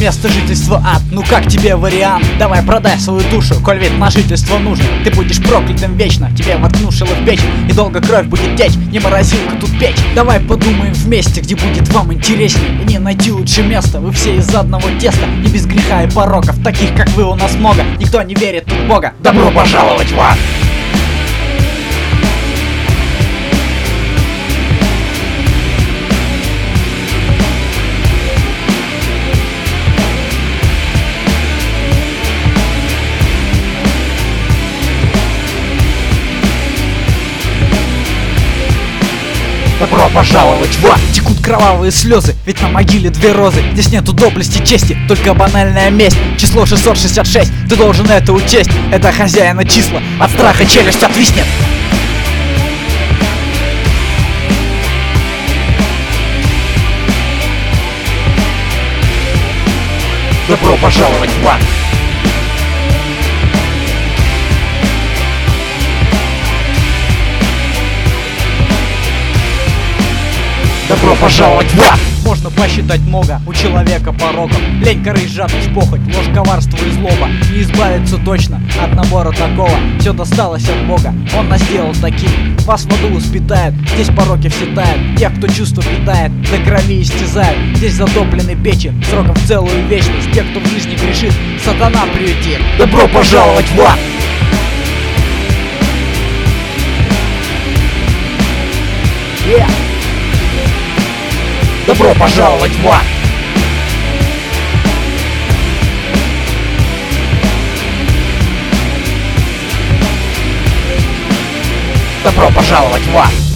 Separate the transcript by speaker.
Speaker 1: место жительства ад. Ну как тебе вариант? Давай продай свою душу, коль ведь на жительство нужен. Ты будешь проклятым вечно, тебе воткну шило в печь, и долго кровь будет течь, не морозилка тут печь. Давай подумаем вместе, где будет вам интереснее, и не найти лучше места. Вы все из одного теста, не без греха и пороков. Таких как вы у нас много, никто не верит тут в Бога.
Speaker 2: Добро пожаловать в ад! Добро пожаловать в ад!
Speaker 1: Текут кровавые слезы, ведь на могиле две розы. Здесь нету доблести, чести, только банальная месть. Число 666, ты должен это учесть. Это хозяина числа, от страха челюсть отвиснет.
Speaker 2: Добро пожаловать в ад! Добро пожаловать в ад!
Speaker 1: Можно посчитать много у человека пороков: лень, корысть, жадность, похоть, ложь, коварство и злоба. Не избавиться точно от набора такого. Все досталось от Бога, Он нас сделал таким. Вас в аду воспитают, здесь пороки все тают. Тех, кто чувства питает, до крови истязают. Здесь затоплены печи, сроком в целую вечность. Тех, кто в жизни грешит, сатана приютит.
Speaker 2: Добро пожаловать в ад! Добро пожаловать в ад! Добро пожаловать в ад!